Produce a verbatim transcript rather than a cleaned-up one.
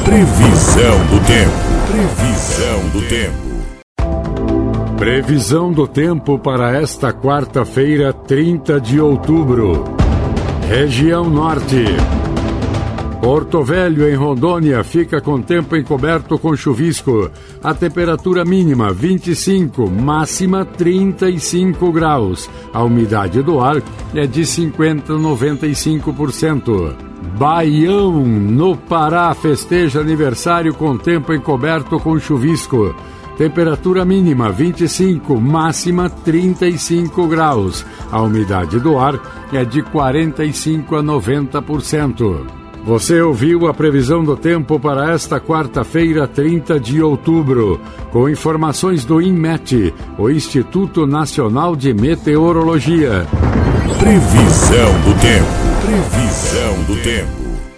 Previsão do tempo. Previsão do tempo. Previsão do tempo para esta quarta-feira, trinta de outubro. Região Norte. Porto Velho, em Rondônia, fica com tempo encoberto com chuvisco. A temperatura mínima vinte e cinco, máxima trinta e cinco graus. A umidade do ar é de cinquenta a noventa e cinco por cento. Baião, no Pará, festeja aniversário com tempo encoberto com chuvisco. Temperatura mínima vinte e cinco, máxima trinta e cinco graus. A umidade do ar é de quarenta e cinco a noventa por cento. Você ouviu a previsão do tempo para esta quarta-feira, trinta de outubro, com informações do INMET, o Instituto Nacional de Meteorologia. Previsão do tempo. Previsão do tempo.